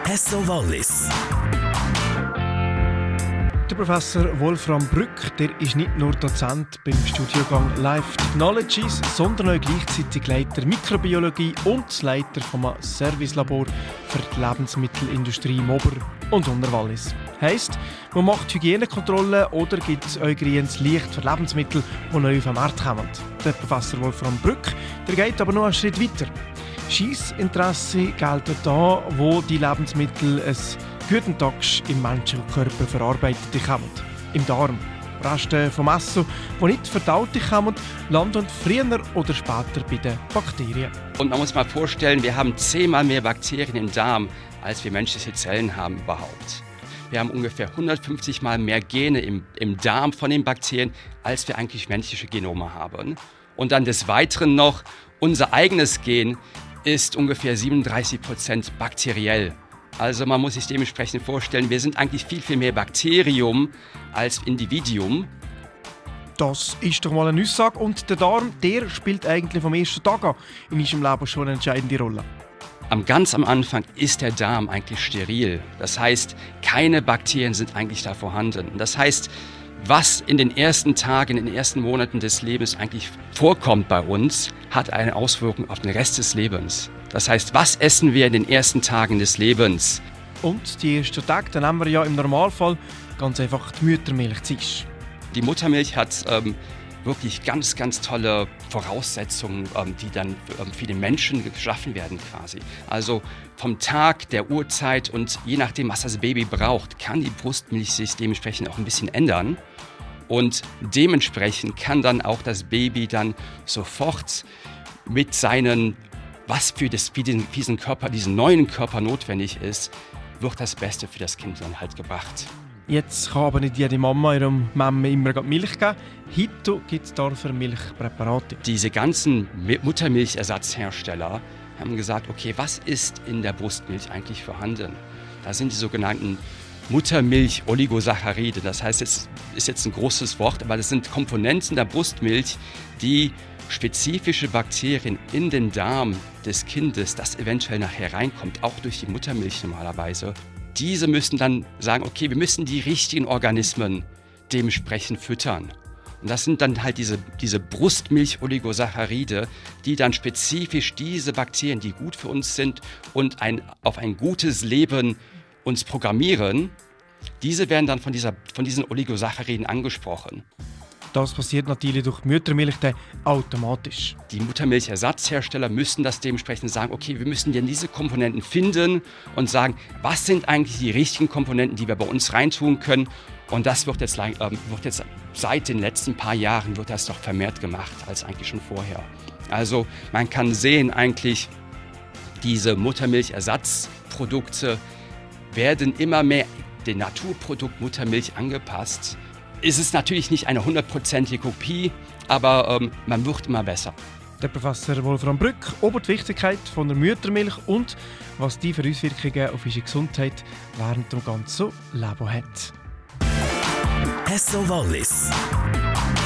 SO Wallis. Der Professor Wolfram Brück, der ist nicht nur Dozent beim Studiengang Life Technologies, sondern auch gleichzeitig Leiter Mikrobiologie und Leiter vom Servicelabor für die Lebensmittelindustrie im Ober- und Unterwallis. Heisst, man macht Hygienekontrollen oder gibt es grünes Licht für Lebensmittel, die neu auf den Markt kommen. Der Professor Wolfram Brück, der geht aber noch einen Schritt weiter. Scheissinteresse gelten da, wo die Lebensmittel ein guten Tag im menschlichen Körper verarbeitet kommen. Im Darm. Reste vom Essen, die nicht verdaut kommen, landen früher oder später bei den Bakterien. Und man muss mal vorstellen, wir haben 10-mal mehr Bakterien im Darm, als wir menschliche Zellen haben überhaupt. Wir haben ungefähr 150 Mal mehr Gene im Darm von den Bakterien, als wir eigentlich menschliche Genome haben. Und dann des Weiteren noch, unser eigenes Gen ist ungefähr 37% bakteriell. Also man muss sich dementsprechend vorstellen, wir sind eigentlich viel, viel mehr Bakterium als Individuum. Das ist doch mal eine Aussage. Und der Darm, der spielt eigentlich vom ersten Tag an in unserem Leben schon eine entscheidende Rolle. Ganz am Anfang ist der Darm eigentlich steril. Das heißt, keine Bakterien sind eigentlich da vorhanden. Das heißt, was in den ersten Tagen, in den ersten Monaten des Lebens eigentlich vorkommt bei uns, hat eine Auswirkung auf den Rest des Lebens. Das heißt, was essen wir in den ersten Tagen des Lebens? Und die ersten Tage, dann haben wir ja im Normalfall ganz einfach die Muttermilch zu essen. Die Muttermilch hat wirklich ganz, ganz tolle Voraussetzungen, die dann für den Menschen geschaffen werden quasi. Also vom Tag, der Uhrzeit und je nachdem, was das Baby braucht, kann die Brustmilch sich dementsprechend auch ein bisschen ändern. Und dementsprechend kann dann auch das Baby dann sofort mit seinen, was für diesen Körper, diesen neuen Körper notwendig ist, wird das Beste für das Kind dann halt gebracht. Jetzt kann aber nicht jede Mama ihrem Mama immer Milch geben. Heute gibt es dafür Milchpräparate. Diese ganzen Muttermilchersatzhersteller haben gesagt, okay, was ist in der Brustmilch eigentlich vorhanden? Da sind die sogenannten Muttermilch-Oligosaccharide. Das heißt, es ist jetzt ein großes Wort, aber das sind Komponenten der Brustmilch, die spezifische Bakterien in den Darm des Kindes, das eventuell nachher reinkommt, auch durch die Muttermilch normalerweise, diese müssen dann sagen, okay, wir müssen die richtigen Organismen dementsprechend füttern. Und das sind dann halt diese Brustmilch-Oligosaccharide, die dann spezifisch diese Bakterien, die gut für uns sind und auf ein gutes Leben uns programmieren, diese werden dann von diesen Oligosacchariden angesprochen. Das passiert natürlich durch die Muttermilch automatisch. Die Muttermilchersatzhersteller müssen das dementsprechend sagen, okay, wir müssen denn diese Komponenten finden und sagen, was sind eigentlich die richtigen Komponenten, die wir bei uns reintun können. Und das wird jetzt seit den letzten paar Jahren wird das doch vermehrt gemacht als eigentlich schon vorher. Also man kann sehen eigentlich, diese Muttermilchersatzprodukte werden immer mehr dem Naturprodukt Muttermilch angepasst. Es ist natürlich nicht eine 100%ige Kopie, aber man wird immer besser. Der Professor Wolfram Brück über die Wichtigkeit von der Muttermilch und was die für Auswirkungen auf unsere Gesundheit während dem ganzen Leben hat. SO Wallis.